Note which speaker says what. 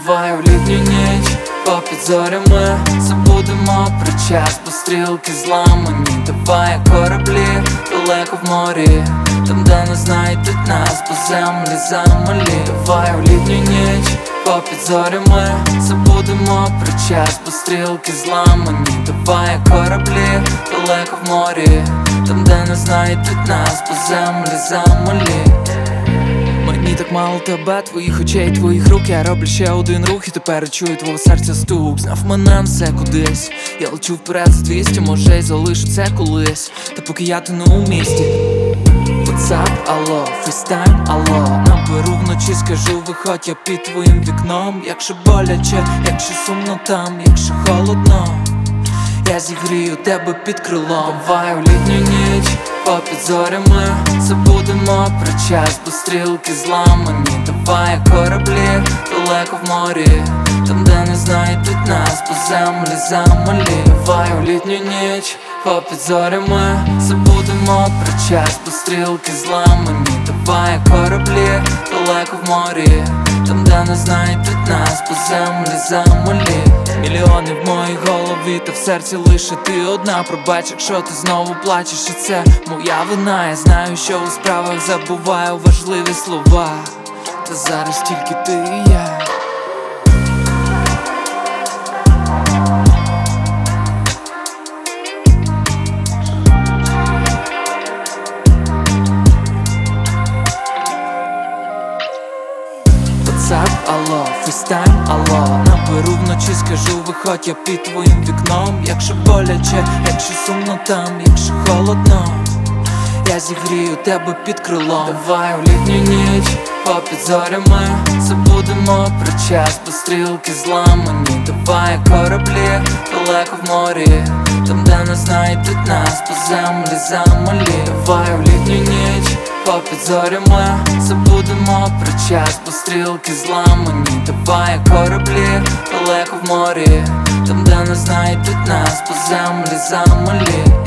Speaker 1: Давай у літню ніч попід зорями забудемо про час, бо стрілки зламані. Давай як кораблі далеко в морі, там де не знайдуть нас, по землі замалі. Давай у літню ніч попід зорями забудемо про час, бо стрілки зламані. Давай як кораблі далеко в морі, там де не знайдуть нас, по землі замалі. Мені так мало тебе, твоїх очей, твоїх рук. Я роблю ще один рух і тепер чую твого серця стук. Знав мене все кудись, я лечу вперед за 200, може й залишу це колись. Та поки я тону у місті. WhatsApp, алло, фейстайм, алло. Наберу вночі, скажу, виходь я під твоїм вікном. Якщо боляче, якщо сумно там, якщо холодно, я зігрію тебе під крилом. Давай у літню ніч попід зорями забудемо про час, бо стрілки зламані. Давай як кораблі далеко в морі, там де не знайдуть нас, по землі замалі. Давай у літню ніч попід зорями забудемо про час, бо стрілки зламані. Давай як кораблі далеко в морі, там де не знайдуть нас, по землі замалі. Мільйони в моїй голові, та в серці лише ти одна. Пробач, якщо ти знову плачеш, і це моя вина. Я знаю, що у справах забуваю важливі слова, та зараз тільки ти і я. WhatsApp, алло, фейстайм, алло. Наберу вночі, скажу, виходь я під твоїм вікном. Якщо боляче, якщо сумно там, якщо холодно, я зігрію тебе під крилом. Давай у літню ніч попід зорями забудемо про час, бо стрілки зламані. Давай як кораблі далеко в морі, там де не знайдуть нас, по землі замалі. Давай у літню ніч попід зорями забудемо про час, бо стрілки зламані. Давай як кораблі далеко в морі, там де не знайдуть нас, по землі замалі.